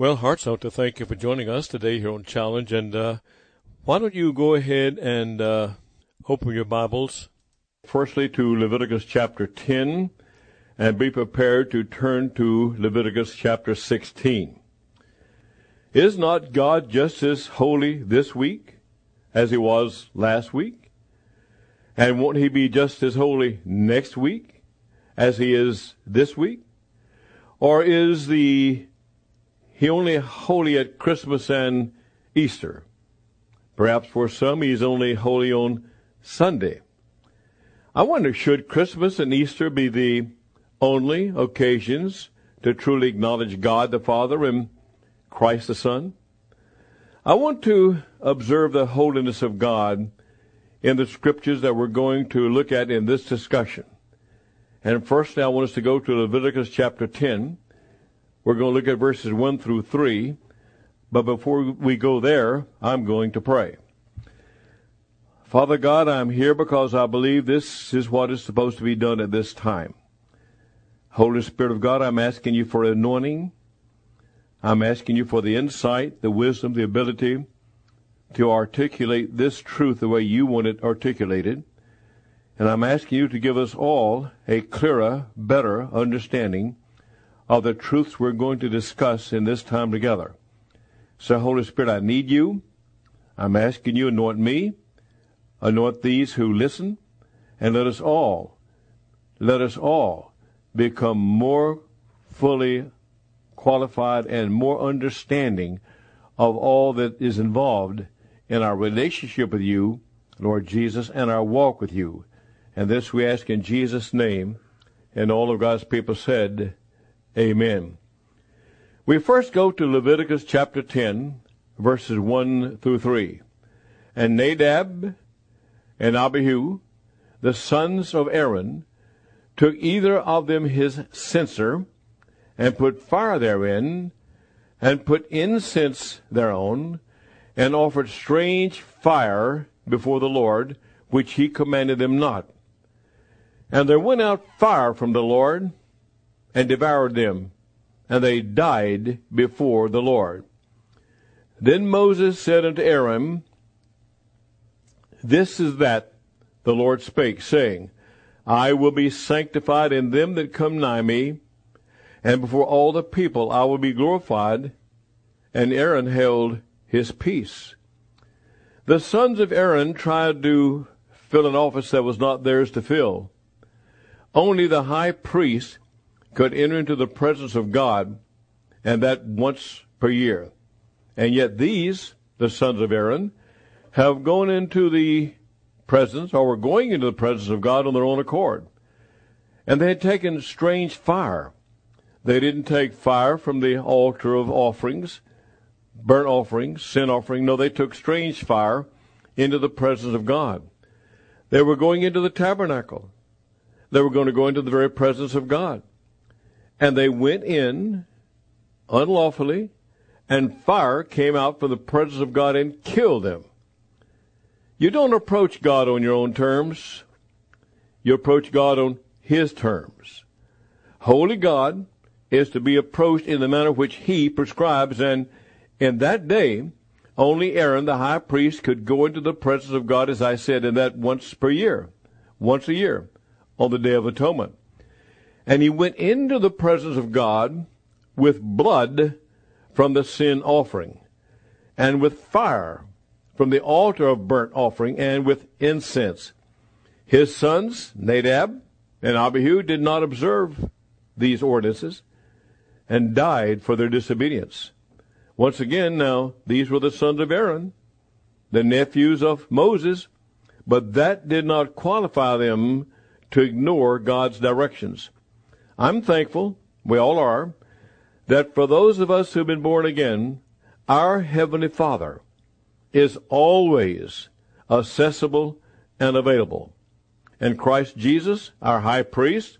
Well, Hearts, I want to thank you for joining us today here on Challenge. And why don't you go ahead and open your Bibles, firstly, to Leviticus chapter 10, and be prepared to turn to Leviticus chapter 16. Is not God just as holy this week as he was last week? And won't he be just as holy next week as he is this week? Or is he only holy at Christmas and Easter? Perhaps for some he's only holy on Sunday. I wonder, should Christmas and Easter be the only occasions to truly acknowledge God the Father and Christ the Son? I want to observe the holiness of God in the scriptures that we're going to look at in this discussion. And firstly, I want us to go to Leviticus chapter 10. We're going to look at verses 1 through 3. But before we go there, I'm going to pray. Father God, I'm here because I believe this is what is supposed to be done at this time. Holy Spirit of God, I'm asking you for anointing. I'm asking you for the insight, the wisdom, the ability to articulate this truth the way you want it articulated. And I'm asking you to give us all a clearer, better understanding of the truths we're going to discuss in this time together. So, Holy Spirit, I need you. I'm asking you, anoint me, anoint these who listen, and let us all become more fully qualified and more understanding of all that is involved in our relationship with you, Lord Jesus, and our walk with you. And this we ask in Jesus' name, and all of God's people said, Amen. We first go to Leviticus chapter 10, verses 1 through 3. And Nadab and Abihu, the sons of Aaron, took either of them his censer, and put fire therein, and put incense thereon, and offered strange fire before the Lord, which he commanded them not. And there went out fire from the Lord, and devoured them, and they died before the Lord. Then Moses said unto Aaron, This is that the Lord spake, saying, I will be sanctified in them that come nigh me, and before all the people I will be glorified. And Aaron held his peace. The sons of Aaron tried to fill an office that was not theirs to fill. Only the high priest could enter into the presence of God, and that once per year. And yet these, the sons of Aaron, have gone into the presence, or were going into the presence of God on their own accord. And they had taken strange fire. They didn't take fire from the altar of offerings, burnt offerings, sin offering. No, they took strange fire into the presence of God. They were going into the tabernacle. They were going to go into the very presence of God. And they went in unlawfully, and fire came out from the presence of God and killed them. You don't approach God on your own terms. You approach God on his terms. Holy God is to be approached in the manner which he prescribes, and in that day, only Aaron, the high priest, could go into the presence of God, as I said, in that once a year, on the Day of Atonement. And he went into the presence of God with blood from the sin offering, and with fire from the altar of burnt offering, and with incense. His sons, Nadab and Abihu, did not observe these ordinances, and died for their disobedience. Once again, now, these were the sons of Aaron, the nephews of Moses, but that did not qualify them to ignore God's directions. I'm thankful, we all are, that for those of us who've been born again, our Heavenly Father is always accessible and available. And Christ Jesus, our high priest,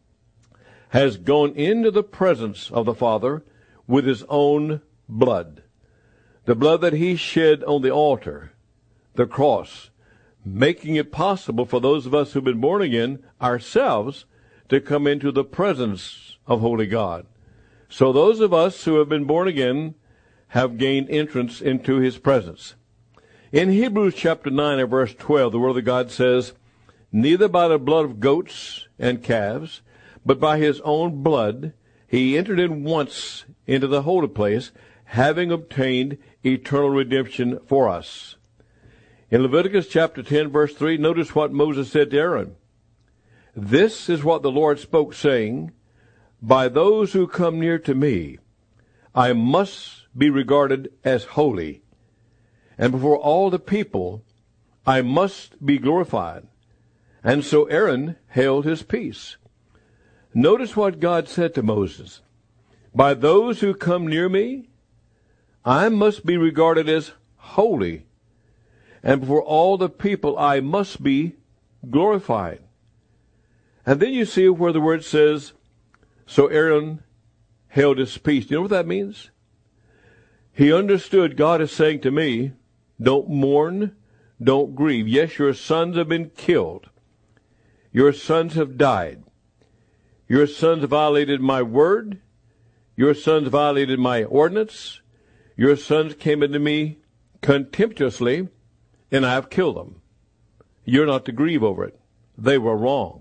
has gone into the presence of the Father with his own blood. The blood that he shed on the altar, the cross, making it possible for those of us who've been born again ourselves to come into the presence of holy God. So those of us who have been born again have gained entrance into his presence. In Hebrews chapter 9 and verse 12, the Word of God says, neither by the blood of goats and calves, but by his own blood he entered in once into the holy place, having obtained eternal redemption for us. In Leviticus chapter 10, verse 3, notice what Moses said to Aaron. This is what the Lord spoke, saying, by those who come near to me, I must be regarded as holy, and before all the people, I must be glorified. And so Aaron held his peace. Notice what God said to Moses. By those who come near me, I must be regarded as holy, and before all the people I must be glorified. And then you see where the word says, so Aaron held his peace. Do you know what that means? He understood God is saying to me, don't mourn, don't grieve. Yes, your sons have been killed. Your sons have died. Your sons violated my word. Your sons violated my ordinance. Your sons came into me contemptuously, and I have killed them. You're not to grieve over it. They were wrong.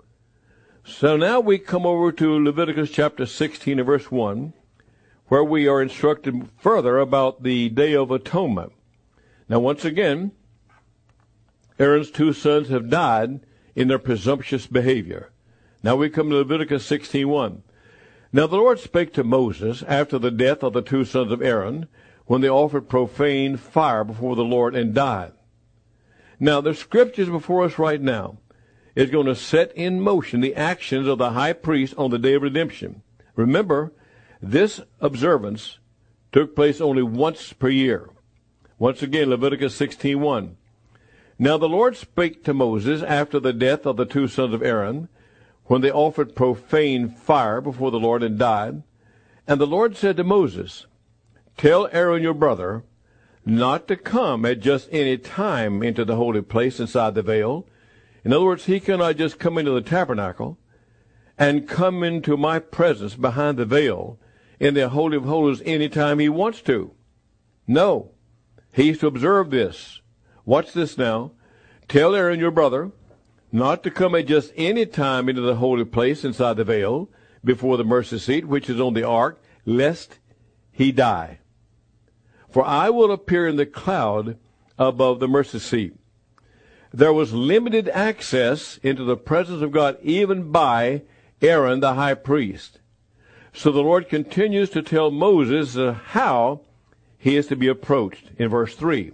So now we come over to Leviticus chapter 16 and verse 1, where we are instructed further about the Day of Atonement. Now once again, Aaron's two sons have died in their presumptuous behavior. Now we come to Leviticus 16:1. Now the Lord spake to Moses after the death of the two sons of Aaron, when they offered profane fire before the Lord and died. Now the scriptures before us right now is going to set in motion the actions of the high priest on the day of redemption. Remember, this observance took place only once per year. Once again, Leviticus 16:1. Now the Lord spake to Moses after the death of the two sons of Aaron, when they offered profane fire before the Lord and died. And the Lord said to Moses, tell Aaron your brother not to come at just any time into the holy place inside the veil. In other words, he cannot just come into the tabernacle and come into my presence behind the veil in the Holy of Holies any time he wants to. No, he's to observe this. Watch this now. Tell Aaron your brother not to come at just any time into the holy place inside the veil before the mercy seat, which is on the ark, lest he die. For I will appear in the cloud above the mercy seat. There was limited access into the presence of God even by Aaron the high priest. So the Lord continues to tell Moses how he is to be approached in verse 3.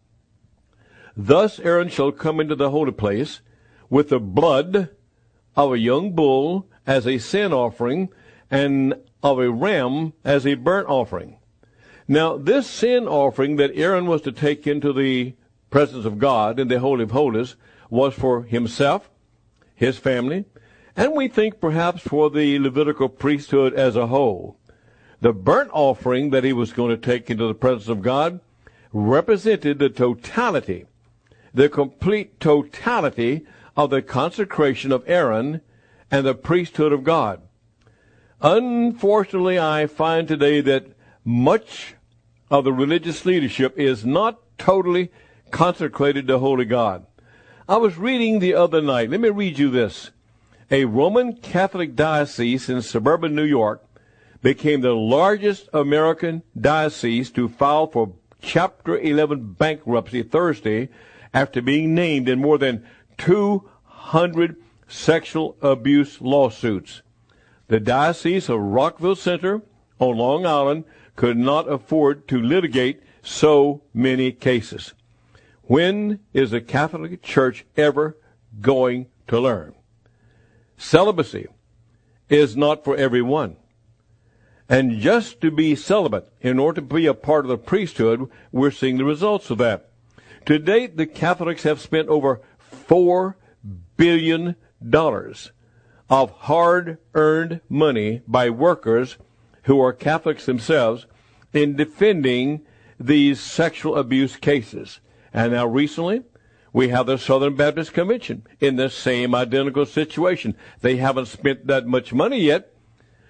Thus Aaron shall come into the holy place with the blood of a young bull as a sin offering and of a ram as a burnt offering. Now this sin offering that Aaron was to take into the presence of God in the Holy of Holies was for himself, his family, and we think perhaps for the Levitical priesthood as a whole. The burnt offering that he was going to take into the presence of God represented the totality, the complete totality of the consecration of Aaron and the priesthood of God. Unfortunately, I find today that much of the religious leadership is not totally consecrated to holy God. I was reading the other night. Let me read you this. A Roman Catholic diocese in suburban New York became the largest American diocese to file for Chapter 11 bankruptcy Thursday after being named in more than 200 sexual abuse lawsuits. The Diocese of Rockville Center on Long Island could not afford to litigate so many cases. When is the Catholic Church ever going to learn? Celibacy is not for everyone. And just to be celibate, in order to be a part of the priesthood, we're seeing the results of that. To date, the Catholics have spent over $4 billion of hard-earned money by workers who are Catholics themselves in defending these sexual abuse cases. And now recently, we have the Southern Baptist Convention in the same identical situation. They haven't spent that much money yet,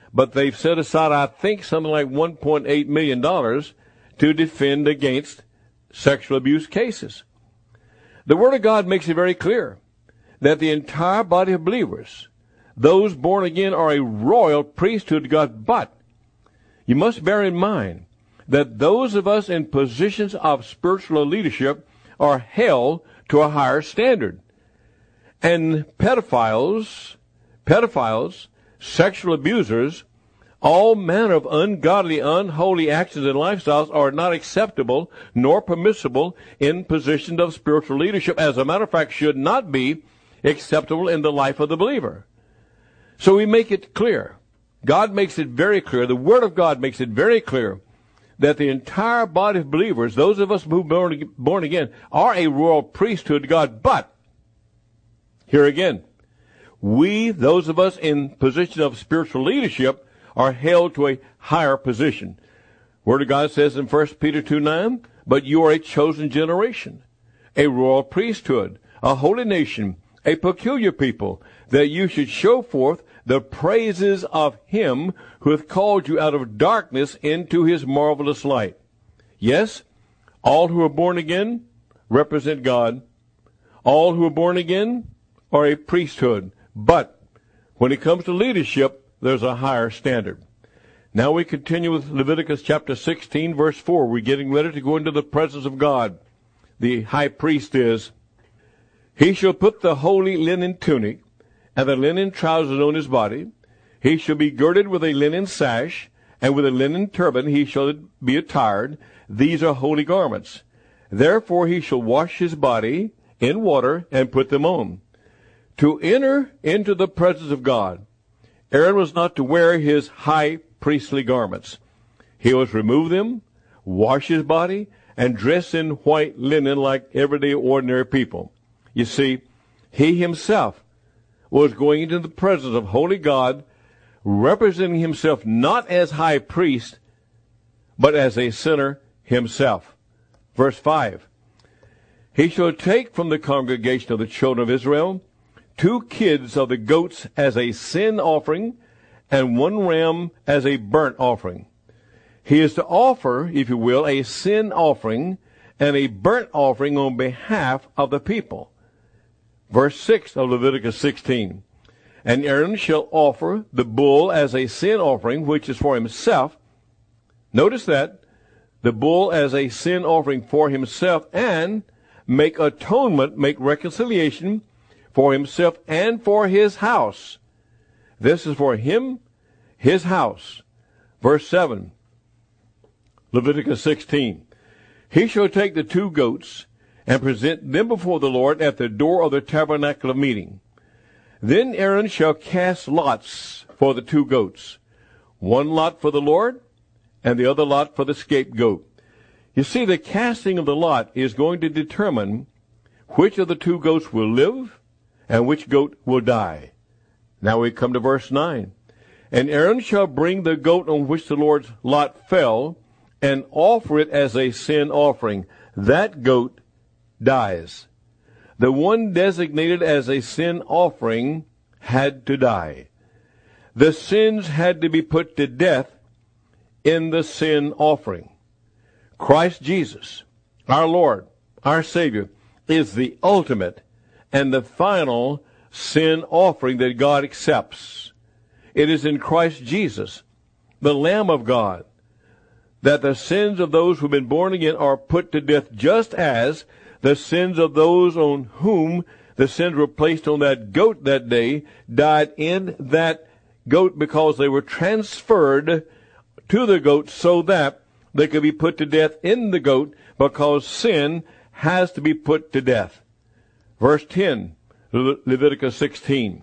but they've set aside, I think, something like $1.8 million to defend against sexual abuse cases. The Word of God makes it very clear that the entire body of believers, those born again, are a royal priesthood to God. But you must bear in mind that those of us in positions of spiritual leadership are held to a higher standard. And pedophiles, sexual abusers, all manner of ungodly, unholy actions and lifestyles are not acceptable nor permissible in positions of spiritual leadership. As a matter of fact, should not be acceptable in the life of the believer. So we make it clear. God makes it very clear. The Word of God makes it very clear that the entire body of believers, those of us who are born again, are a royal priesthood to God. But, here again, we, those of us in position of spiritual leadership, are held to a higher position. Word of God says in 1 Peter 2:9, but you are a chosen generation, a royal priesthood, a holy nation, a peculiar people, that you should show forth the praises of him who hath called you out of darkness into his marvelous light. Yes, all who are born again represent God. All who are born again are a priesthood. But when it comes to leadership, there's a higher standard. Now we continue with Leviticus chapter 16, verse 4. We're getting ready to go into the presence of God. The high priest is, he shall put the holy linen tunic and the linen trousers on his body. He shall be girded with a linen sash, and with a linen turban he shall be attired. These are holy garments. Therefore he shall wash his body in water and put them on. To enter into the presence of God, Aaron was not to wear his high priestly garments. He was to remove them, wash his body, and dress in white linen like everyday ordinary people. You see, he himself was going into the presence of holy God, representing himself not as high priest, but as a sinner himself. Verse 5, he shall take from the congregation of the children of Israel 2 kids of the goats as a sin offering, and 1 ram as a burnt offering. He is to offer, if you will, a sin offering and a burnt offering on behalf of the people. Verse 6 of Leviticus 16. And Aaron shall offer the bull as a sin offering, which is for himself. Notice that. The bull as a sin offering for himself, and make atonement, make reconciliation for himself and for his house. This is for him, his house. Verse 7, Leviticus 16. He shall take the 2 goats and present them before the Lord at the door of the tabernacle of meeting. Then Aaron shall cast lots for the 2 goats, 1 lot for the Lord and the other lot for the scapegoat. You see, the casting of the lot is going to determine which of the 2 goats will live and which goat will die. Now we come to verse 9. And Aaron shall bring the goat on which the Lord's lot fell and offer it as a sin offering. That goat dies. The one designated as a sin offering had to die. The sins had to be put to death in the sin offering. Christ Jesus, our Lord, our Savior, is the ultimate and the final sin offering that God accepts. It is in Christ Jesus, the Lamb of God, that the sins of those who have been born again are put to death, just as the sins of those on whom the sins were placed on that goat that day died in that goat, because they were transferred to the goat so that they could be put to death in the goat, because sin has to be put to death. Verse 10, Leviticus 16.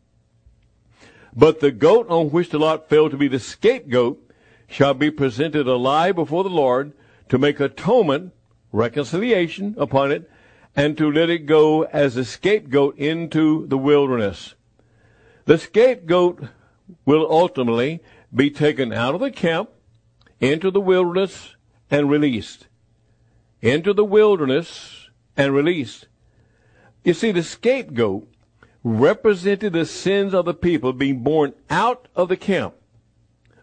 But the goat on which the lot fell to be the scapegoat shall be presented alive before the Lord to make atonement, reconciliation upon it, and to let it go as a scapegoat into the wilderness. The scapegoat will ultimately be taken out of the camp into the wilderness and released. Into the wilderness and released. You see, the scapegoat represented the sins of the people being born out of the camp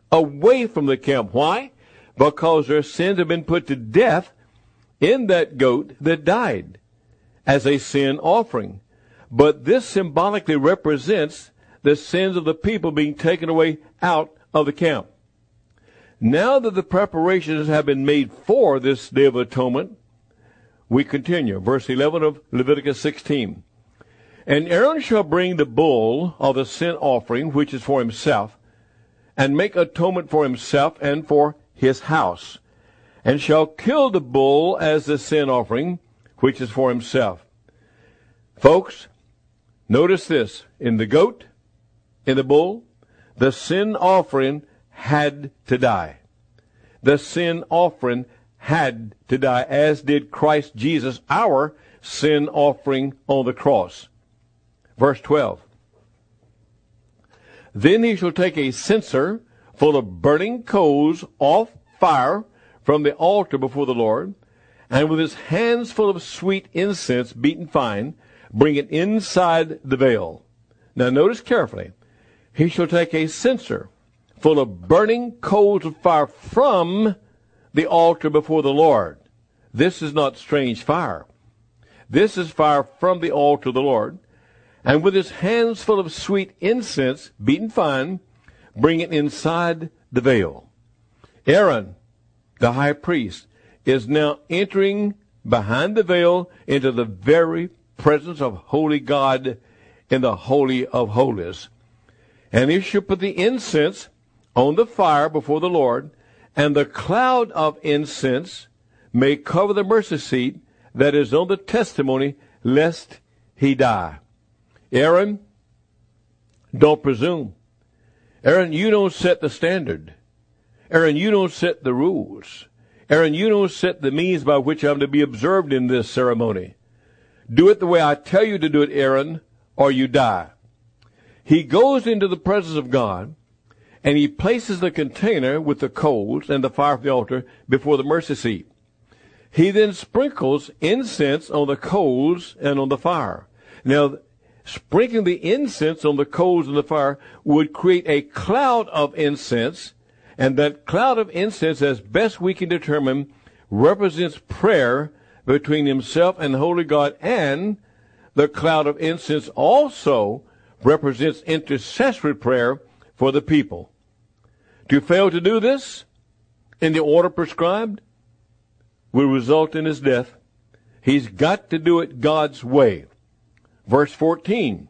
away from the camp. Why? Because their sins have been put to death in that goat that died as a sin offering. But this symbolically represents the sins of the people being taken away out of the camp. Now that the preparations have been made for this Day of Atonement, we continue. Verse 11 of Leviticus 16. And Aaron shall bring the bull of the sin offering, which is for himself, and make atonement for himself and for his house, and shall kill the bull as the sin offering, which is for himself. Folks, notice this. In the goat, in the bull, the sin offering had to die. The sin offering had to die, as did Christ Jesus, our sin offering on the cross. Verse 12. Then he shall take a censer full of burning coals off fire from the altar before the Lord, and with his hands full of sweet incense beaten fine, bring it inside the veil. Now notice carefully. He shall take a censer full of burning coals of fire from the altar before the Lord. This is not strange fire. This is fire from the altar of the Lord. And with his hands full of sweet incense, beaten fine, bring it inside the veil. Aaron, the high priest, is now entering behind the veil into the very presence of holy God in the Holy of Holies. And he shall put the incense on the fire before the Lord, and the cloud of incense may cover the mercy seat that is on the testimony, lest he die. Aaron, don't presume. Aaron, you don't set the standard. Aaron, you don't set the rules. Aaron, you don't set the means by which I'm to be observed in this ceremony. Do it the way I tell you to do it, Aaron, or you die. He goes into the presence of God, and he places the container with the coals and the fire of the altar before the mercy seat. He then sprinkles incense on the coals and on the fire. Now, sprinkling the incense on the coals and the fire would create a cloud of incense, and that cloud of incense, as best we can determine, represents prayer between himself and the holy God, and the cloud of incense also represents intercessory prayer for the people. To fail to do this in the order prescribed will result in his death. He's got to do it God's way. Verse 14,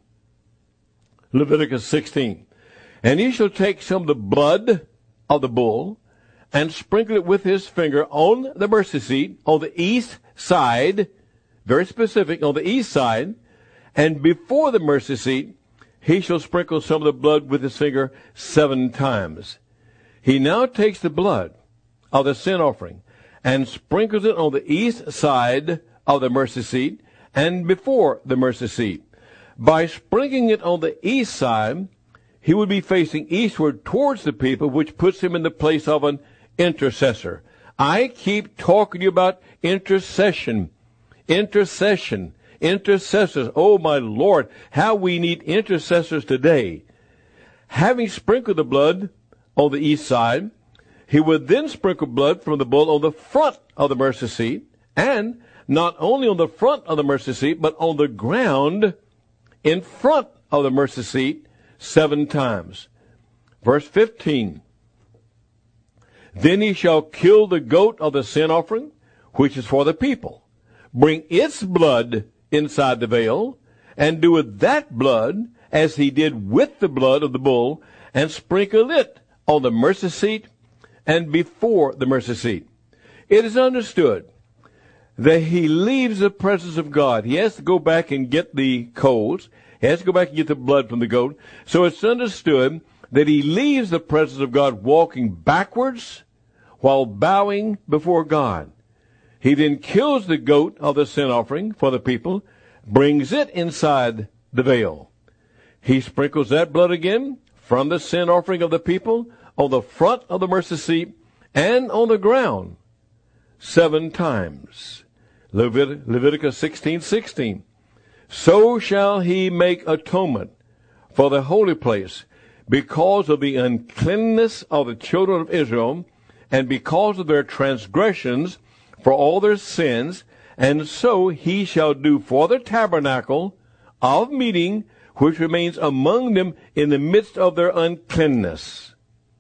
Leviticus 16. And he shall take some of the blood of the bull and sprinkle it with his finger on the mercy seat on the east side, very specific, on the east side, and before the mercy seat, he shall sprinkle some of the blood with his finger 7 times. He now takes the blood of the sin offering and sprinkles it on the east side of the mercy seat and before the mercy seat. By sprinkling it on the east side, he would be facing eastward towards the people, which puts him in the place of an intercessor. I keep talking to you about intercession. Intercession. Intercessors. Oh, my Lord, how we need intercessors today. Having sprinkled the blood on the east side, he would then sprinkle blood from the bull on the front of the mercy seat, and not only on the front of the mercy seat, but on the ground in front of the mercy seat 7 times. Verse 15. Then he shall kill the goat of the sin offering, which is for the people. Bring its blood inside the veil, and do with that blood as he did with the blood of the bull, and sprinkle it on the mercy seat and before the mercy seat. It is understood that he leaves the presence of God. He has to go back and get the coals. He has to go back and get the blood from the goat. So it's understood that he leaves the presence of God walking backwards while bowing before God. He then kills the goat of the sin offering for the people, brings it inside the veil. He sprinkles that blood again from the sin offering of the people on the front of the mercy seat and on the ground 7 times. Leviticus 16:16. So shall he make atonement for the holy place because of the uncleanness of the children of Israel, and because of their transgressions, for all their sins, and so he shall do for the tabernacle of meeting, which remains among them in the midst of their uncleanness.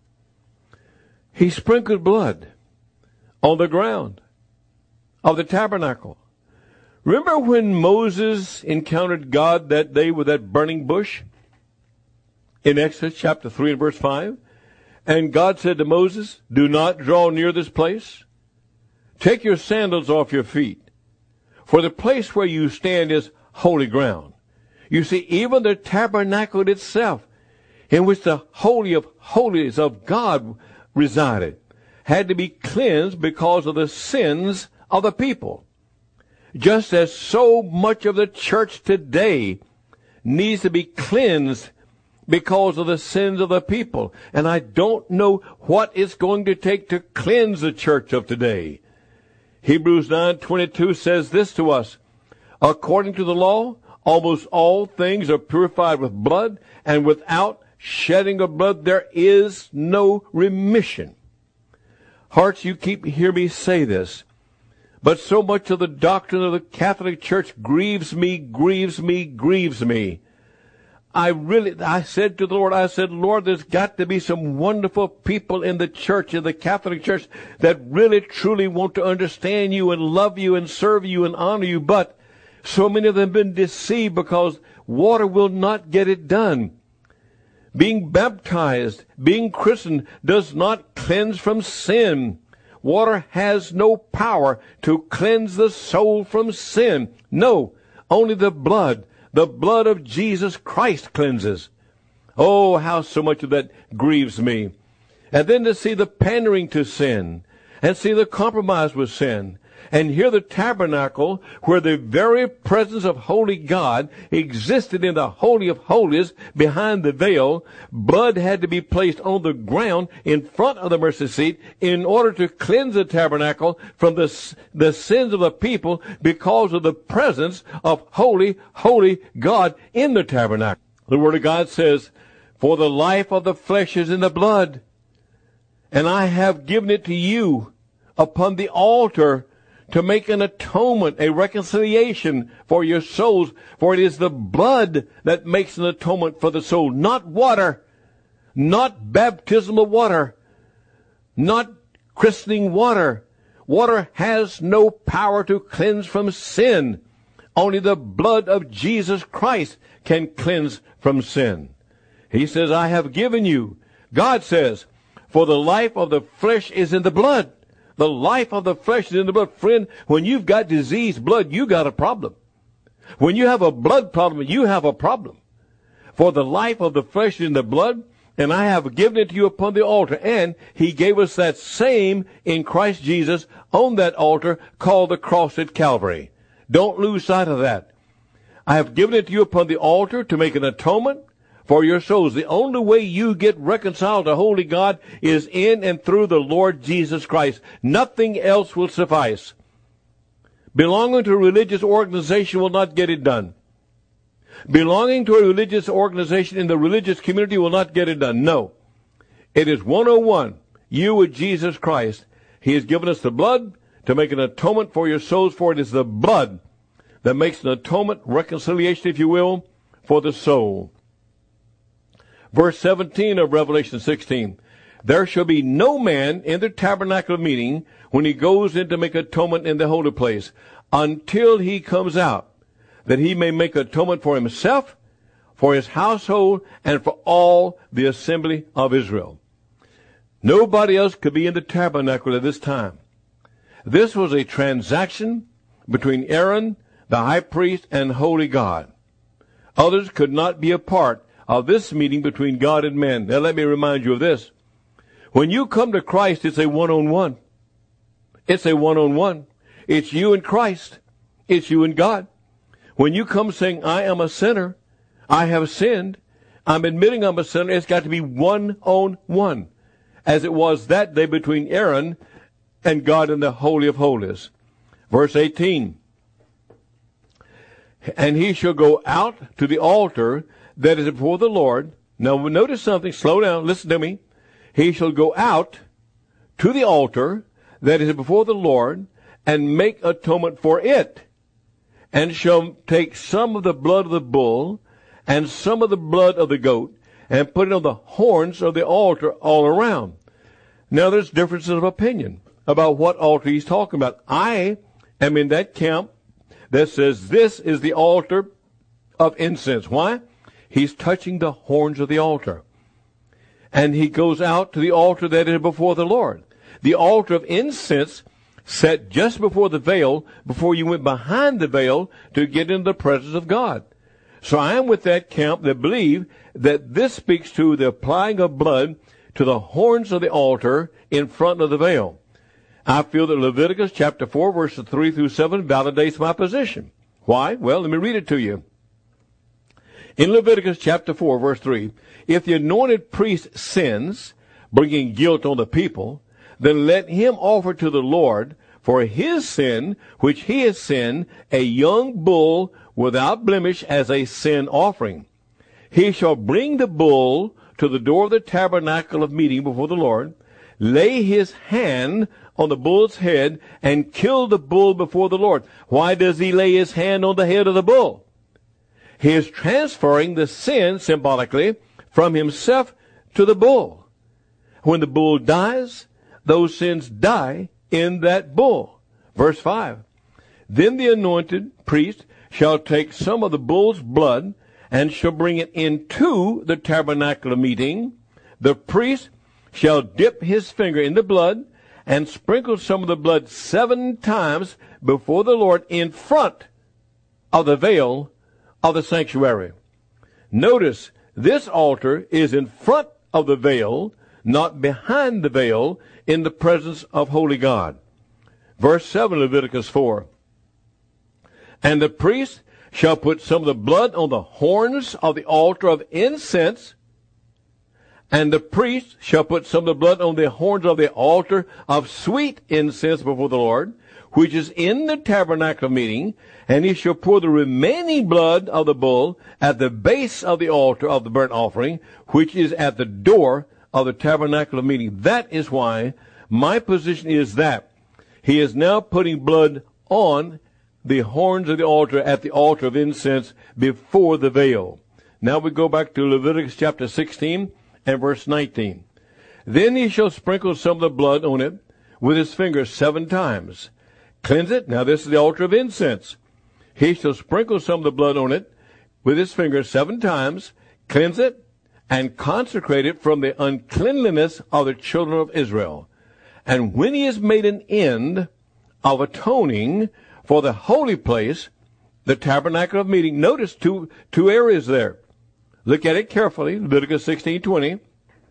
He sprinkled blood on the ground of the tabernacle. Remember when Moses encountered God that day with that burning bush? In Exodus chapter 3 and verse 5. And God said to Moses, do not draw near this place. Take your sandals off your feet, for the place where you stand is holy ground. You see, even the tabernacle itself, in which the Holy of Holies of God resided, had to be cleansed because of the sins of the people. Just as so much of the church today needs to be cleansed because of the sins of the people. And I don't know what it's going to take to cleanse the church of today. Hebrews 9:22 says this to us, according to the law, almost all things are purified with blood, and without shedding of blood there is no remission. Hearts, you keep hear me say this, but so much of the doctrine of the Catholic Church grieves me. I said to the Lord, Lord, there's got to be some wonderful people in the church, in the Catholic Church, that really truly want to understand you and love you and serve you and honor you, but so many of them have been deceived because water will not get it done. Being baptized, being christened, does not cleanse from sin. Water has no power to cleanse the soul from sin. No, only the blood of Jesus Christ cleanses. Oh, how so much of that grieves me. And then to see the pandering to sin, and see the compromise with sin, and hear the tabernacle where the very presence of holy God existed in the Holy of Holies behind the veil. Blood had to be placed on the ground in front of the mercy seat in order to cleanse the tabernacle from the sins of the people because of the presence of holy God in the tabernacle. The Word of God says, for the life of the flesh is in the blood, and I have given it to you upon the altar to make an atonement, a reconciliation for your souls. For it is the blood that makes an atonement for the soul, not water, not baptismal water, not christening water. Water has no power to cleanse from sin. Only the blood of Jesus Christ can cleanse from sin. He says, I have given you. God says, for the life of the flesh is in the blood. The life of the flesh is in the blood. Friend, when you've got diseased blood, you got a problem. When you have a blood problem, you have a problem. For the life of the flesh is in the blood, and I have given it to you upon the altar. And he gave us that same in Christ Jesus on that altar called the cross at Calvary. Don't lose sight of that. I have given it to you upon the altar to make an atonement for your souls. The only way you get reconciled to holy God is in and through the Lord Jesus Christ. Nothing else will suffice. Belonging to a religious organization will not get it done. Belonging to a religious organization in the religious community will not get it done. No. It is 101. You with Jesus Christ. He has given us the blood to make an atonement for your souls, for it is the blood that makes an atonement, reconciliation, if you will, for the soul. Verse 17 of Revelation 16. There shall be no man in the tabernacle of meeting when he goes in to make atonement in the holy place until he comes out, that he may make atonement for himself, for his household, and for all the assembly of Israel. Nobody else could be in the tabernacle at this time. This was a transaction between Aaron, the high priest, and holy God. Others could not be a part of this meeting between God and man. Now let me remind you of this. When you come to Christ, it's a one-on-one. It's a one-on-one. It's you and Christ. It's you and God. When you come saying, I am a sinner, I have sinned, I'm admitting I'm a sinner, it's got to be one-on-one, as it was that day between Aaron and God in the Holy of Holies. Verse 18. And he shall go out to the altar that is before the Lord. Now notice something. Slow down. Listen to me. He shall go out to the altar that is before the Lord and make atonement for it, and shall take some of the blood of the bull and some of the blood of the goat and put it on the horns of the altar all around. Now there's differences of opinion about what altar he's talking about. I am in that camp that says this is the altar of incense. Why? He's touching the horns of the altar. And he goes out to the altar that is before the Lord. The altar of incense set just before the veil, before you went behind the veil to get into the presence of God. So I am with that camp that believe that this speaks to the applying of blood to the horns of the altar in front of the veil. I feel that Leviticus chapter 4, verses 3 through 7 validates my position. Why? Well, let me read it to you. In Leviticus chapter 4, verse 3, if the anointed priest sins, bringing guilt on the people, then let him offer to the Lord for his sin, which he has sinned, a young bull without blemish as a sin offering. He shall bring the bull to the door of the tabernacle of meeting before the Lord, lay his hand on the bull's head, and kill the bull before the Lord. Why does he lay his hand on the head of the bull? He is transferring the sin, symbolically, from himself to the bull. When the bull dies, those sins die in that bull. Verse 5, then the anointed priest shall take some of the bull's blood and shall bring it into the tabernacle of meeting. The priest shall dip his finger in the blood and sprinkle some of the blood 7 times before the Lord in front of the veil of the sanctuary. Notice, this altar is in front of the veil, not behind the veil, in the presence of holy God. Verse 7, Leviticus 4. And the priest shall put some of the blood on the horns of the altar of incense, and the priest shall put some of the blood on the horns of the altar of sweet incense before the Lord, which is in the tabernacle of meeting, and he shall pour the remaining blood of the bull at the base of the altar of the burnt offering, which is at the door of the tabernacle of meeting. That is why my position is that he is now putting blood on the horns of the altar at the altar of incense before the veil. Now we go back to Leviticus chapter 16 and verse 19. Then he shall sprinkle some of the blood on it with his finger 7 times. Cleanse it. Now this is the altar of incense. He shall sprinkle some of the blood on it with his finger 7 times, cleanse it, and consecrate it from the uncleanliness of the children of Israel. And when he has made an end of atoning for the holy place, the tabernacle of meeting, notice two areas there. Look at it carefully, Leviticus 16:20.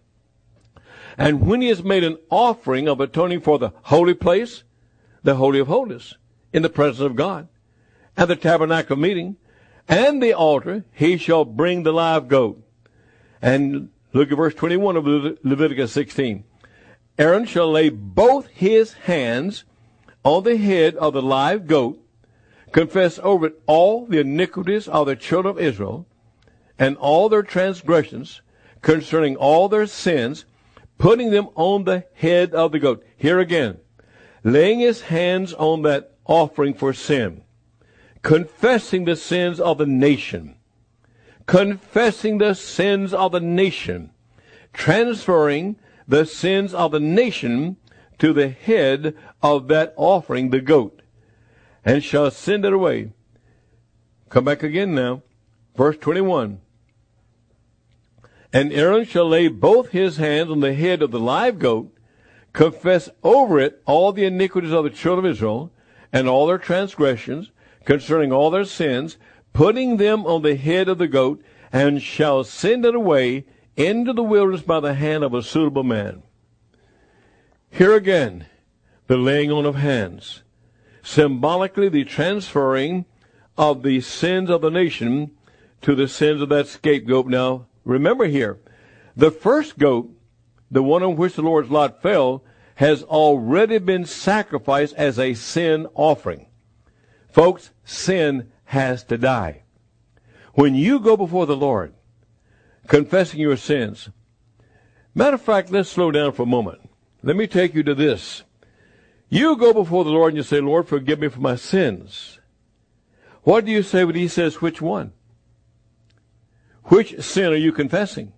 And when he has made an offering of atoning for the holy place, the Holy of Holies, in the presence of God, and the tabernacle of meeting, and the altar, he shall bring the live goat. And look at verse 21 of Leviticus 16. Aaron shall lay both his hands on the head of the live goat, confess over it all the iniquities of the children of Israel, and all their transgressions concerning all their sins, putting them on the head of the goat. Here again, laying his hands on that offering for sin, confessing the sins of the nation, transferring the sins of the nation to the head of that offering, the goat, and shall send it away. Come back again now. Verse 21. And Aaron shall lay both his hands on the head of the live goat, confess over it all the iniquities of the children of Israel, and all their transgressions, concerning all their sins, putting them on the head of the goat, and shall send it away into the wilderness by the hand of a suitable man. Here again, the laying on of hands, symbolically the transferring of the sins of the nation to the sins of that scapegoat. Now, remember here, the first goat, the one on which the Lord's lot fell, has already been sacrificed as a sin offering. Folks, sin has to die. When you go before the Lord, confessing your sins. Matter of fact, let's slow down for a moment. Let me take you to this. You go before the Lord and you say, Lord, forgive me for my sins. What do you say when he says which one? Which sin are you confessing?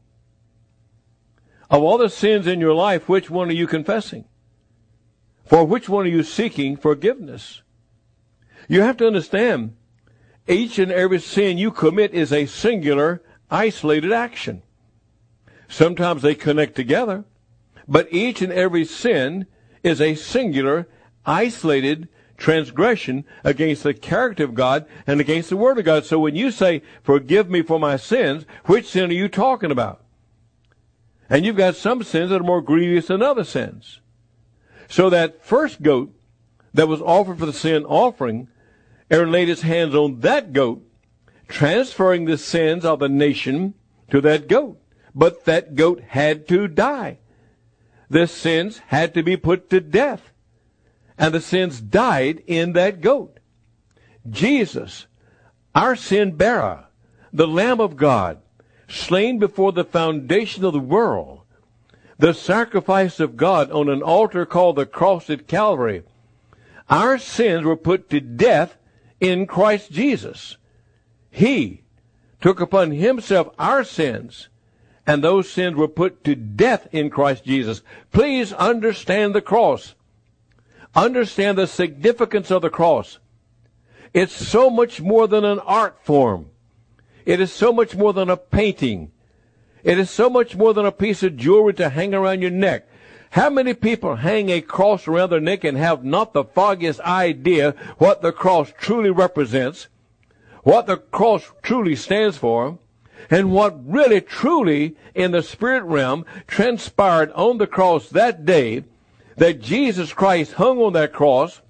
Of all the sins in your life, which one are you confessing? For which one are you seeking forgiveness? You have to understand, each and every sin you commit is a singular, isolated action. Sometimes they connect together, but each and every sin is a singular, isolated transgression against the character of God and against the Word of God. So when you say, forgive me for my sins, which sin are you talking about? And you've got some sins that are more grievous than other sins. So that first goat that was offered for the sin offering, Aaron laid his hands on that goat, transferring the sins of the nation to that goat. But that goat had to die. The sins had to be put to death. And the sins died in that goat. Jesus, our sin bearer, the Lamb of God, slain before the foundation of the world, the sacrifice of God on an altar called the cross at Calvary. Our sins were put to death in Christ Jesus. He took upon himself our sins, and those sins were put to death in Christ Jesus. Please understand the cross. Understand the significance of the cross. It's so much more than an art form. It is so much more than a painting. It is so much more than a piece of jewelry to hang around your neck. How many people hang a cross around their neck and have not the foggiest idea what the cross truly represents, what the cross truly stands for, and what really truly in the spirit realm transpired on the cross that day, that Jesus Christ hung on that cross,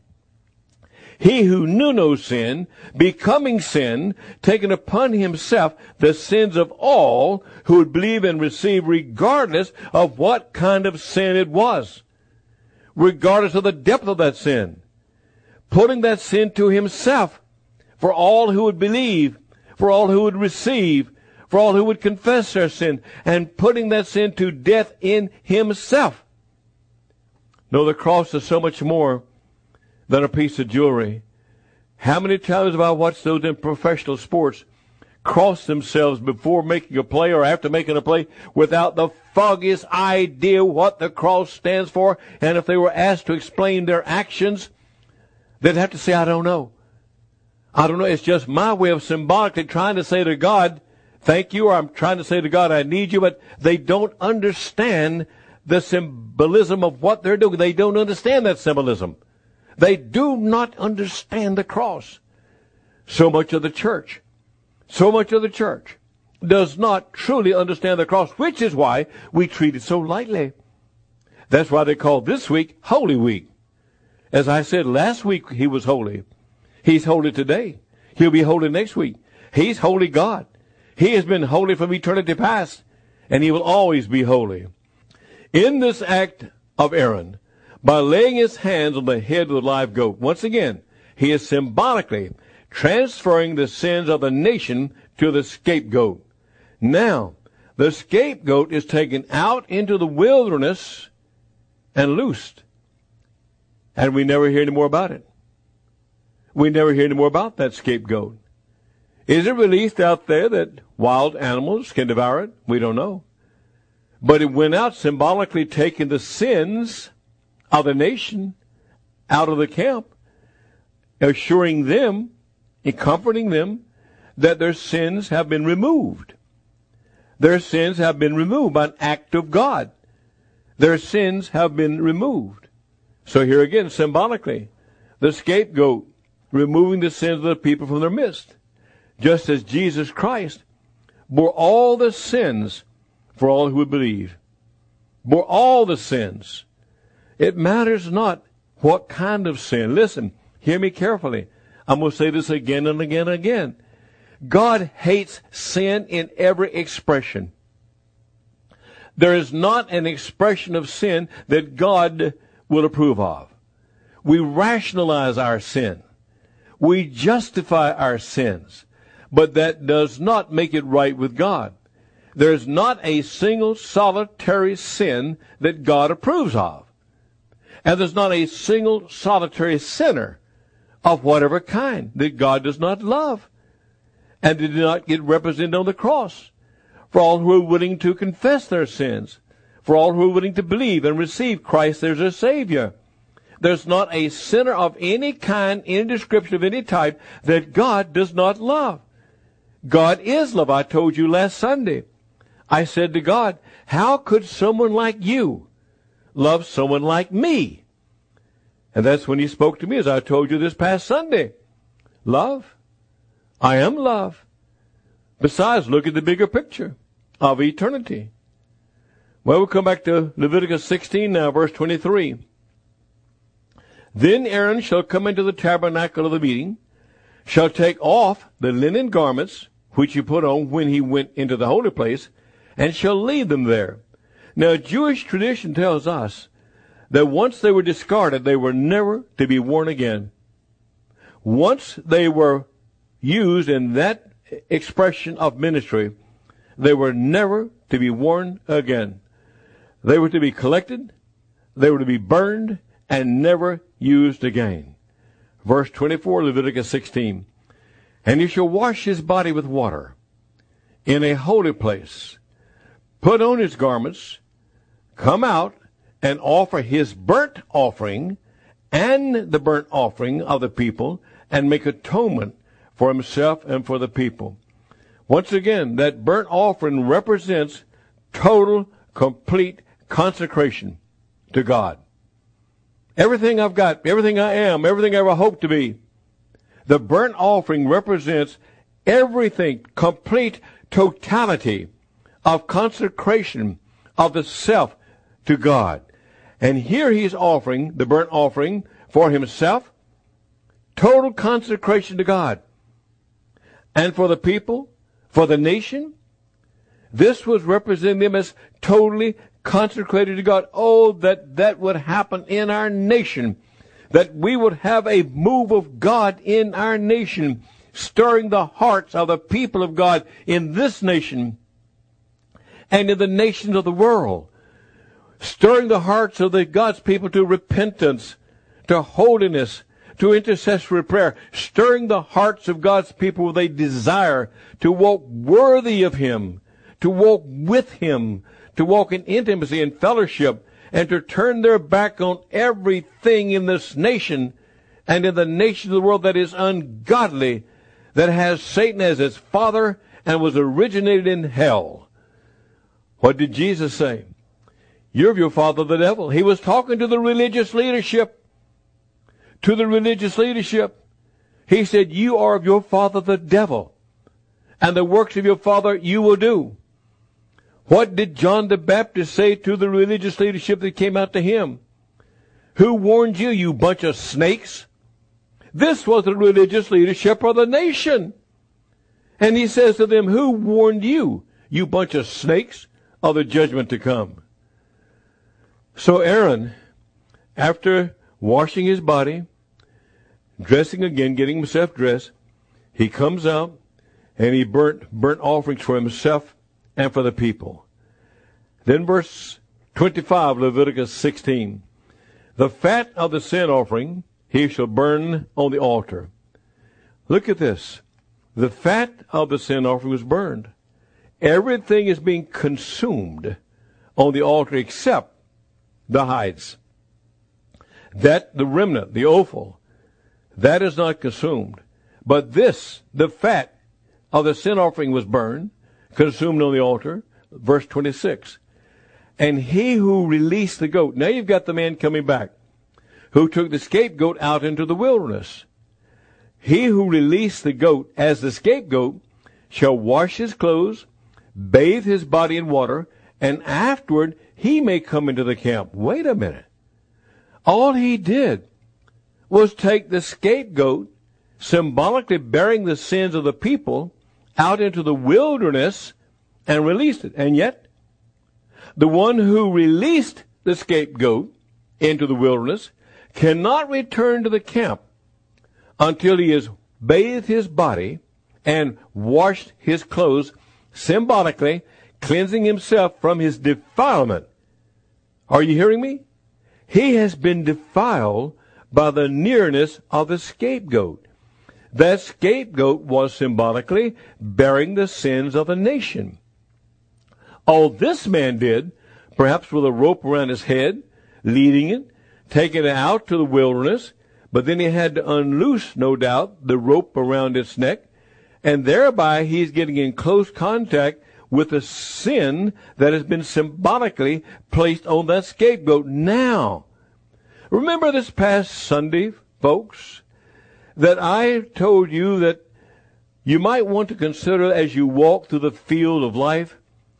he who knew no sin, becoming sin, taking upon himself the sins of all who would believe and receive, regardless of what kind of sin it was, regardless of the depth of that sin, putting that sin to himself for all who would believe, for all who would receive, for all who would confess their sin, and putting that sin to death in himself. No, the cross is so much more than a piece of jewelry. How many times have I watched those in professional sports cross themselves before making a play or after making a play without the foggiest idea what the cross stands for? And if they were asked to explain their actions, they'd have to say, I don't know. I don't know. It's just my way of symbolically trying to say to God, thank you, or I'm trying to say to God, I need you, but they don't understand the symbolism of what they're doing. They don't understand that symbolism. They do not understand the cross. So much of the church does not truly understand the cross, which is why we treat it so lightly. That's why they call this week Holy Week. As I said, last week he was holy. He's holy today. He'll be holy next week. He's holy God. He has been holy from eternity past, and he will always be holy. In this act of Aaron, by laying his hands on the head of the live goat, once again, he is symbolically transferring the sins of the nation to the scapegoat. Now, the scapegoat is taken out into the wilderness and loosed. And we never hear any more about it. We never hear any more about that scapegoat. Is it released out there that wild animals can devour it? We don't know. But it went out symbolically taking the sins of the nation out of the camp, assuring them and comforting them that their sins have been removed. Their sins have been removed by an act of God. Their sins have been removed. So here again, symbolically, the scapegoat removing the sins of the people from their midst, just as Jesus Christ bore all the sins for all who would believe. Bore all the sins. It matters not what kind of sin. Listen, hear me carefully. I'm going to say this again and again and again. God hates sin in every expression. There is not an expression of sin that God will approve of. We rationalize our sin. We justify our sins. But that does not make it right with God. There's not a single solitary sin that God approves of. And there's not a single solitary sinner of whatever kind that God does not love and did not get represented on the cross. For all who are willing to confess their sins, for all who are willing to believe and receive Christ as their Savior. There's not a sinner of any kind, any description of any type that God does not love. God is love. I told you last Sunday. I said to God, how could someone like you love someone like me? And that's when he spoke to me, as I told you this past Sunday. Love. I am love. Besides, look at the bigger picture of eternity. Well, we'll come back to Leviticus 16 now, verse 23. Then Aaron shall come into the tabernacle of the meeting, shall take off the linen garments which he put on when he went into the holy place, and shall leave them there. Now, Jewish tradition tells us that once they were discarded, they were never to be worn again. Once they were used in that expression of ministry, they were never to be worn again. They were to be collected, they were to be burned, and never used again. Verse 24, Leviticus 16. And he shall wash his body with water in a holy place, put on his garments, come out, and offer his burnt offering and the burnt offering of the people, and make atonement for himself and for the people. Once again, that burnt offering represents total, complete consecration to God. Everything I've got, everything I am, everything I ever hope to be, the burnt offering represents everything, complete totality of consecration of the self to God. And here he's offering the burnt offering for himself, total consecration to God. And for the people, for the nation, this was representing them as totally consecrated to God. Oh, that would happen in our nation, that we would have a move of God in our nation, stirring the hearts of the people of God in this nation and in the nations of the world, stirring the hearts of God's people to repentance, to holiness, to intercessory prayer, stirring the hearts of God's people with a desire to walk worthy of Him, to walk with Him, to walk in intimacy and fellowship, and to turn their back on everything in this nation and in the nations of the world that is ungodly, that has Satan as its father and was originated in hell. What did Jesus say? You're of your father the devil. He was talking to the religious leadership. To the religious leadership. He said, you are of your father the devil, and the works of your father you will do. What did John the Baptist say to the religious leadership that came out to him? Who warned you, you bunch of snakes? This was the religious leadership of the nation. And he says to them, who warned you, you bunch of snakes, of the judgment to come? So Aaron, after washing his body, dressing again, getting himself dressed, he comes out and he burnt offerings for himself and for the people. Then verse 25, Leviticus 16. The fat of the sin offering he shall burn on the altar. Look at this. The fat of the sin offering was burned. Everything is being consumed on the altar except the hides. That, the remnant, the offal, that is not consumed. But this, the fat of the sin offering was burned, consumed on the altar. Verse 26. And he who released the goat. Now you've got the man coming back, who took the scapegoat out into the wilderness. He who released the goat as the scapegoat shall wash his clothes, bathe his body in water, and afterward he may come into the camp. Wait a minute. All he did was take the scapegoat, symbolically bearing the sins of the people, out into the wilderness and released it. And yet, the one who released the scapegoat into the wilderness cannot return to the camp until he has bathed his body and washed his clothes, symbolically cleansing himself from his defilement. Are you hearing me? He has been defiled by the nearness of the scapegoat. That scapegoat was symbolically bearing the sins of the nation. All this man did, perhaps with a rope around his head, leading it, taking it out to the wilderness, but then he had to unloose, no doubt, the rope around its neck, and thereby he's getting in close contact with the sin that has been symbolically placed on that scapegoat. Now, remember this past Sunday, folks, that I told you that you might want to consider as you walk through the field of life,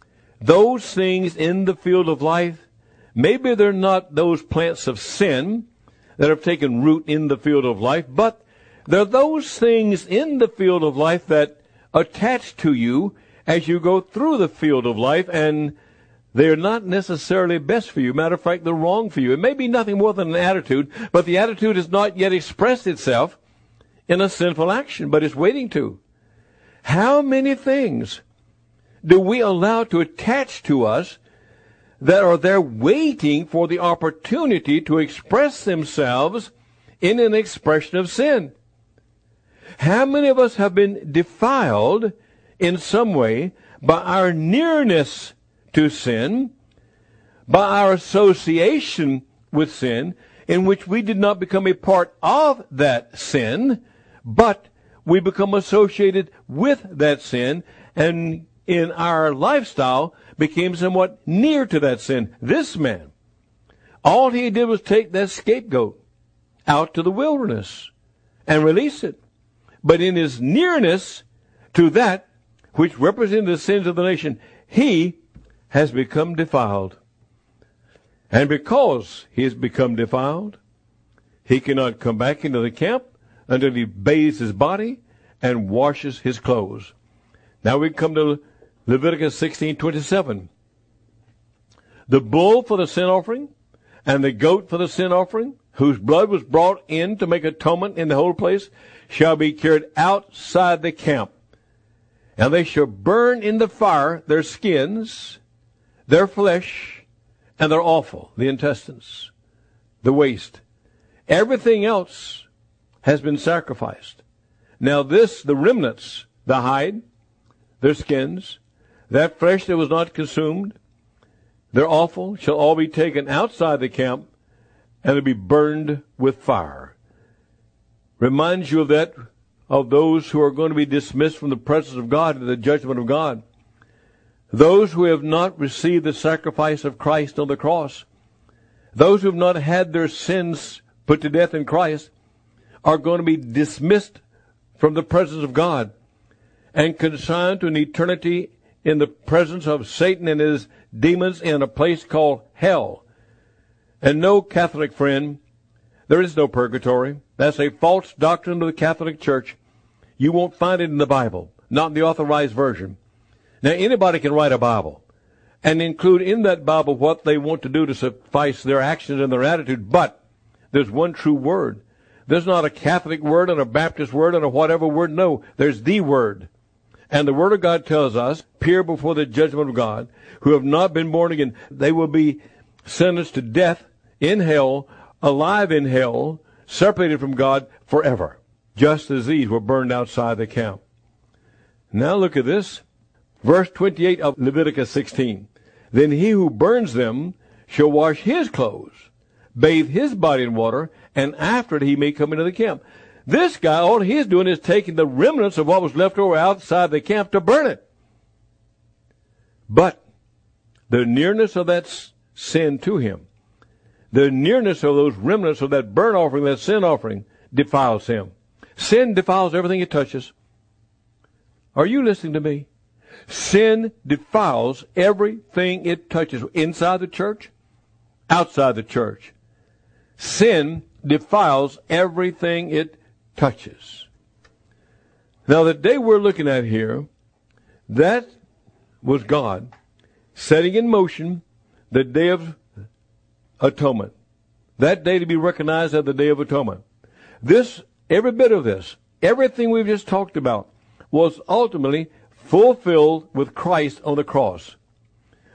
those things in the field of life, maybe they're not those plants of sin that have taken root in the field of life, but they're those things in the field of life that attach to you as you go through the field of life, and they're not necessarily best for you. Matter of fact, they're wrong for you. It may be nothing more than an attitude, but the attitude has not yet expressed itself in a sinful action, but it's waiting to. How many things do we allow to attach to us that are there waiting for the opportunity to express themselves in an expression of sin? How many of us have been defiled in some way by our nearness to sin, by our association with sin, in which we did not become a part of that sin, but we become associated with that sin, and in our lifestyle became somewhat near to that sin. This man, all he did was take that scapegoat out to the wilderness and release it. But in his nearness to that which represented the sins of the nation, he has become defiled. And because he has become defiled, he cannot come back into the camp until he bathes his body and washes his clothes. Now we come to Leviticus 16:27. The bull for the sin offering and the goat for the sin offering, whose blood was brought in to make atonement in the whole place, shall be carried outside the camp. And they shall burn in the fire their skins, their flesh, and their offal, the intestines, the waste. Everything else has been sacrificed. Now this, the remnants, the hide, their skins, that flesh that was not consumed, their offal, shall all be taken outside the camp and to be burned with fire. Reminds you of that, of those who are going to be dismissed from the presence of God and the judgment of God. Those who have not received the sacrifice of Christ on the cross, those who have not had their sins put to death in Christ, are going to be dismissed from the presence of God and consigned to an eternity in the presence of Satan and his demons in a place called hell. And no, Catholic friend, there is no purgatory. That's a false doctrine of the Catholic Church. You won't find it in the Bible, not in the authorized version. Now, anybody can write a Bible and include in that Bible what they want to do to suffice their actions and their attitude, but there's one true word. There's not a Catholic word and a Baptist word and a whatever word. No, there's the Word. And the Word of God tells us, appear before the judgment of God, who have not been born again, they will be sentenced to death in hell, alive in hell, separated from God forever, just as these were burned outside the camp. Now look at this. Verse 28 of Leviticus 16. Then he who burns them shall wash his clothes, bathe his body in water, and after it he may come into the camp. This guy, all he's doing is taking the remnants of what was left over outside the camp to burn it. But the nearness of that sin to him, the nearness of those remnants of that burnt offering, that sin offering, defiles him. Sin defiles everything it touches. Are you listening to me? Sin defiles everything it touches, inside the church, outside the church. Sin defiles everything it touches. Now, the day we're looking at here, that was God setting in motion the Day of Atonement. That day to be recognized as the Day of Atonement. This, every bit of this, everything we've just talked about, was ultimately fulfilled with Christ on the cross.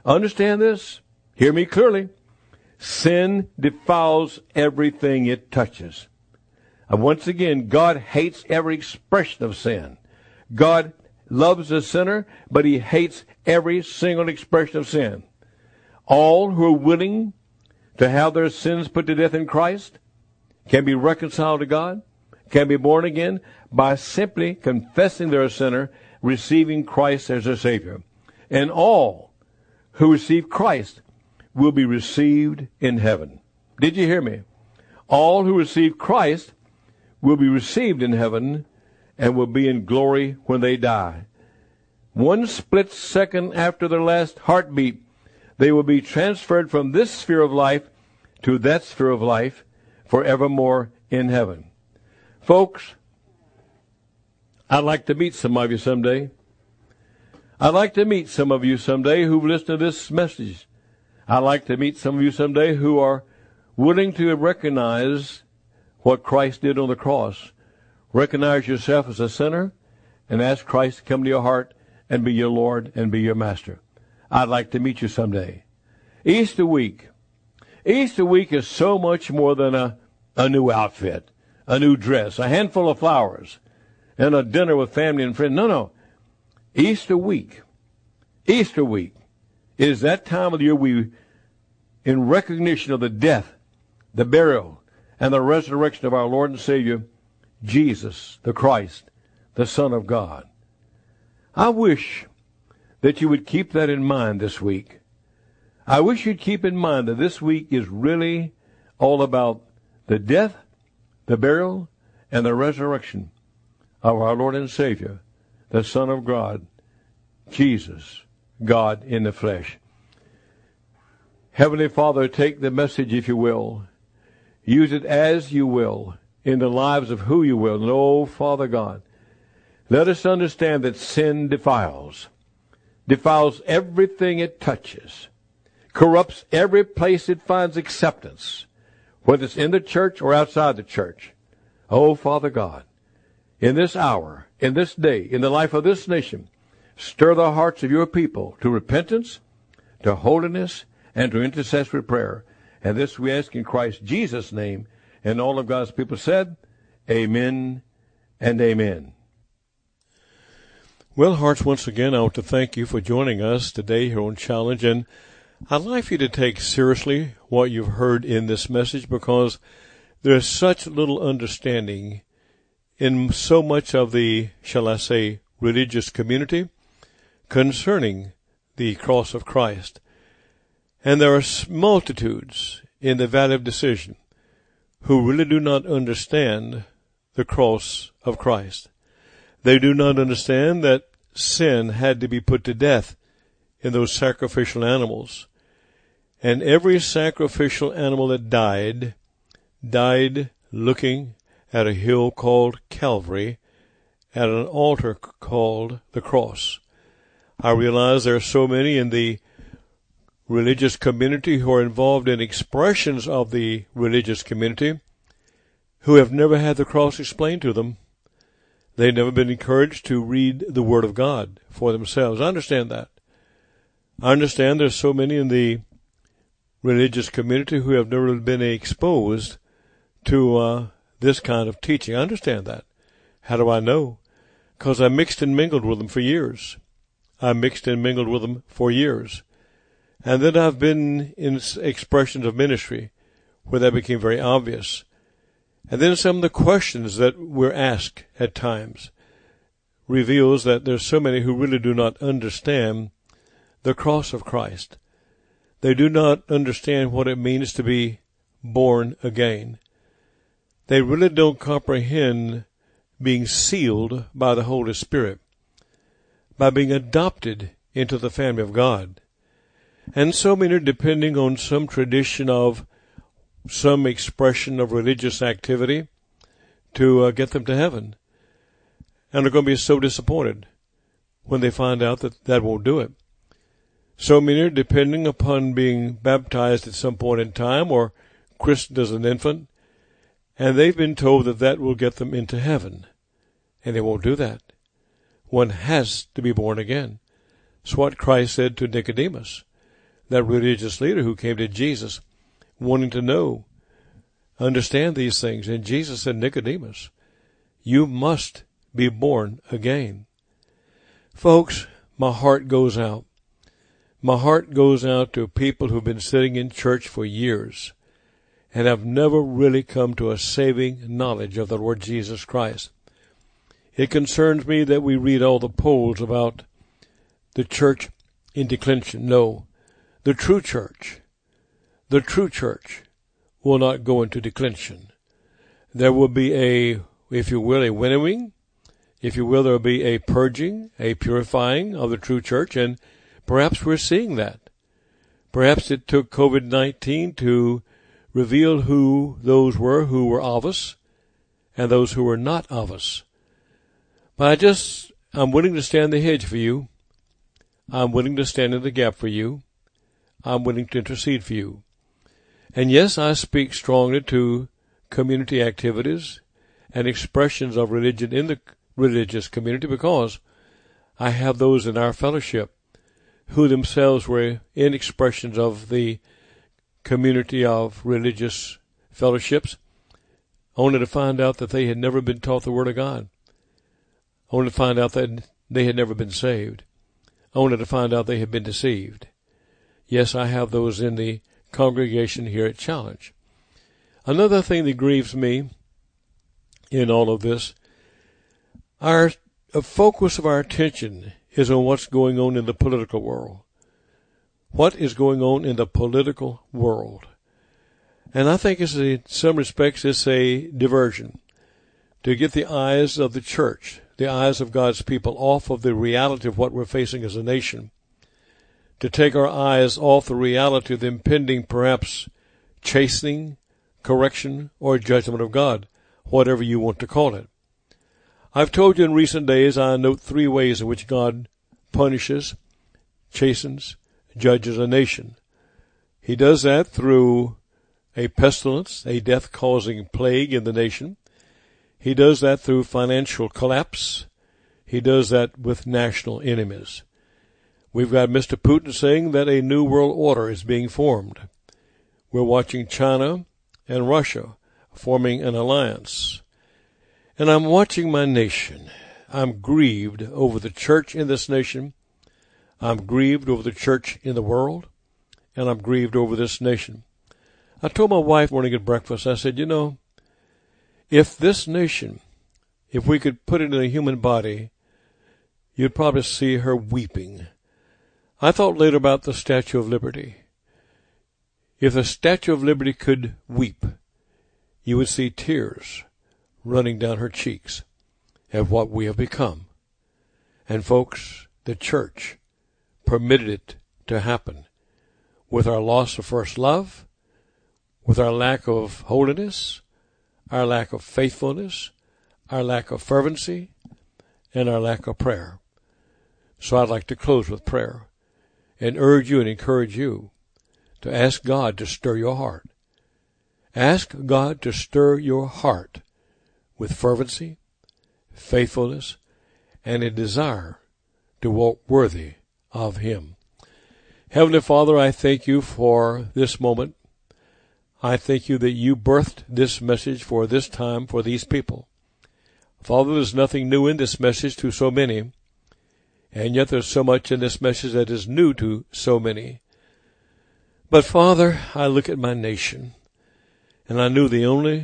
Understand this. Hear me clearly. Sin defiles everything it touches. And once again, God hates every expression of sin. God loves the sinner, but he hates every single expression of sin. All who are willing to have their sins put to death in Christ can be reconciled to God, can be born again by simply confessing they're a sinner, receiving Christ as their Savior. And all who receive Christ will be received in heaven. Did you hear me? All who receive Christ will be received in heaven and will be in glory when they die. One split second after their last heartbeat, they will be transferred from this sphere of life to that sphere of life forevermore in heaven. Folks, I'd like to meet some of you someday. I'd like to meet some of you someday who've listened to this message. I'd like to meet some of you someday who are willing to recognize what Christ did on the cross. Recognize yourself as a sinner and ask Christ to come to your heart and be your Lord and be your master. I'd like to meet you someday. Easter week. Easter week is so much more than a new outfit, a new dress, a handful of flowers, and a dinner with family and friends. No. Easter week is that time of the year we, in recognition of the death, the burial, and the resurrection of our Lord and Savior, Jesus, the Christ, the Son of God. I wish that you would keep that in mind this week. I wish you'd keep in mind that this week is really all about the death, the burial, and the resurrection of our Lord and Savior, the Son of God, Jesus, God in the flesh. Heavenly Father, take the message, if you will. Use it as you will in the lives of who you will. And, oh, Father God, let us understand that sin defiles everything it touches, corrupts every place it finds acceptance, whether it's in the church or outside the church. Oh, Father God, in this hour, in this day, in the life of this nation, stir the hearts of your people to repentance, to holiness, and to intercessory prayer. And this we ask in Christ Jesus' name. And all of God's people said, amen and amen. Well, hearts, once again, I want to thank you for joining us today here on Challenge. And I'd like for you to take seriously what you've heard in this message, because there's such little understanding in so much of the, shall I say, religious community concerning the cross of Christ. And there are multitudes in the Valley of Decision who really do not understand the cross of Christ. They do not understand that sin had to be put to death in those sacrificial animals. And every sacrificial animal that died looking at a hill called Calvary, at an altar called the cross. I realize there are so many in the religious community who are involved in expressions of the religious community who have never had the cross explained to them. They've never been encouraged to read the Word of God for themselves. I understand that. I understand there's so many in the religious community who have never been exposed to this kind of teaching. I understand that. How do I know? Because I mixed and mingled with them for years. And then I've been in expressions of ministry where that became very obvious. And then some of the questions that we're asked at times reveals that there's so many who really do not understand the cross of Christ. They do not understand what it means to be born again. They really don't comprehend being sealed by the Holy Spirit, by being adopted into the family of God. And so many are depending on some tradition of some expression of religious activity to get them to heaven. And they're going to be so disappointed when they find out that that won't do it. So many are depending upon being baptized at some point in time or christened as an infant, and they've been told that that will get them into heaven. And they won't do that. One has to be born again. It's what Christ said to Nicodemus. that religious leader who came to Jesus wanting to understand these things. And Jesus said, Nicodemus, you must be born again. Folks, my heart goes out. My heart goes out to people who've been sitting in church for years and have never really come to a saving knowledge of the Lord Jesus Christ. It concerns me that we read all the polls about the church in declension. No, the true church will not go into declension. There will be a winnowing. If you will, there will be a purging, a purifying of the true church, and perhaps we're seeing that. Perhaps it took COVID-19 to reveal who those were who were of us and those who were not of us. But I'm willing to stand the hedge for you. I'm willing to stand in the gap for you. I'm willing to intercede for you. And yes, I speak strongly to community activities and expressions of religion in the religious community, because I have those in our fellowship who themselves were in expressions of the community of religious fellowships, only to find out that they had never been taught the Word of God, only to find out that they had never been saved, only to find out they had been deceived. Yes, I have those in the congregation here at Challenge. Another thing that grieves me in all of this, a focus of our attention is on what's going on in the political world. What is going on in the political world? And I think in some respects it's a diversion to get the eyes of the church, the eyes of God's people, off of the reality of what we're facing as a nation, to take our eyes off the reality of the impending, perhaps, chastening, correction, or judgment of God, whatever you want to call it. I've told you in recent days I note 3 ways in which God punishes, chastens, judges a nation. He does that through a pestilence, a death-causing plague in the nation. He does that through financial collapse. He does that with national enemies. We've got Mr. Putin saying that a new world order is being formed. We're watching China and Russia forming an alliance. And I'm watching my nation. I'm grieved over the church in this nation. I'm grieved over the church in the world. And I'm grieved over this nation. I told my wife morning at breakfast, I said, if this nation, if we could put it in a human body, you'd probably see her weeping. I thought later about the Statue of Liberty. If the Statue of Liberty could weep, you would see tears running down her cheeks at what we have become. And folks, the church permitted it to happen with our loss of first love, with our lack of holiness, our lack of faithfulness, our lack of fervency, and our lack of prayer. So I'd like to close with prayer and urge you and encourage you to ask God to stir your heart. Ask God to stir your heart with fervency, faithfulness, and a desire to walk worthy of Him. Heavenly Father, I thank you for this moment. I thank you that you birthed this message for this time, for these people. Father, there's nothing new in this message to so many, and yet there's so much in this message that is new to so many. But Father, I look at my nation, and I know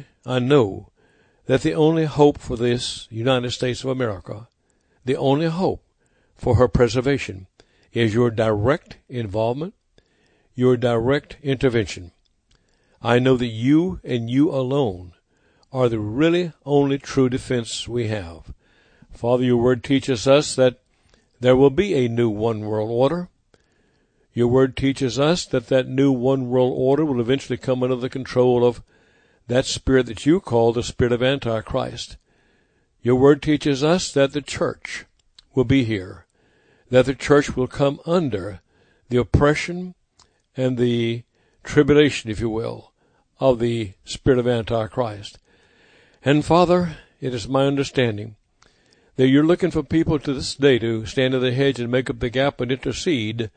that the only hope for this United States of America, the only hope for her preservation, is your direct involvement, your direct intervention. I know that you and you alone are the really only true defense we have. Father, your word teaches us that there will be a new one world order. Your word teaches us that that new one world order will eventually come under the control of that spirit that you call the spirit of Antichrist. Your word teaches us that the church will be here, that the church will come under the oppression and the tribulation, if you will, of the spirit of Antichrist. And Father, it is my understanding that you're looking for people to this day to stand in the hedge and make up the gap and intercede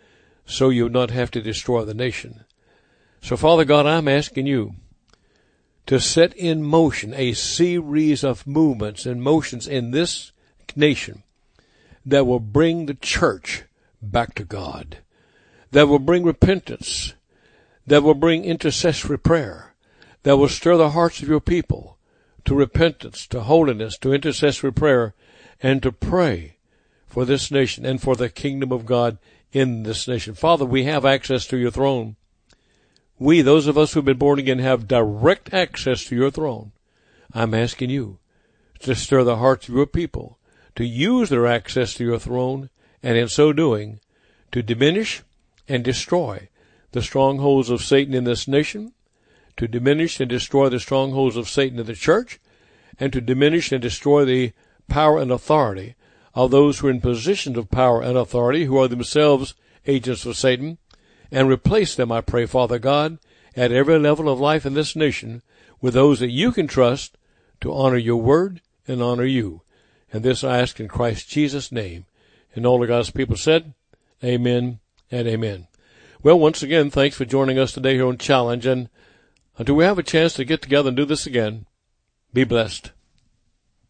so you would not have to destroy the nation. So, Father God, I'm asking you to set in motion a series of movements and motions in this nation that will bring the church back to God, that will bring repentance, that will bring intercessory prayer, that will stir the hearts of your people to repentance, to holiness, to intercessory prayer, and to pray for this nation and for the kingdom of God in this nation. Father, we have access to your throne. We, those of us who have been born again, have direct access to your throne. I'm asking you to stir the hearts of your people to use their access to your throne, and in so doing, to diminish and destroy the strongholds of Satan in this nation, to diminish and destroy the strongholds of Satan in the church, and to diminish and destroy the power and authority of those who are in positions of power and authority, who are themselves agents of Satan, and replace them, I pray, Father God, at every level of life in this nation with those that you can trust to honor your word and honor you. And this I ask in Christ Jesus' name. And all of God's people said, amen and amen. Well, once again, thanks for joining us today here on Challenge. And until we have a chance to get together and do this again, be blessed.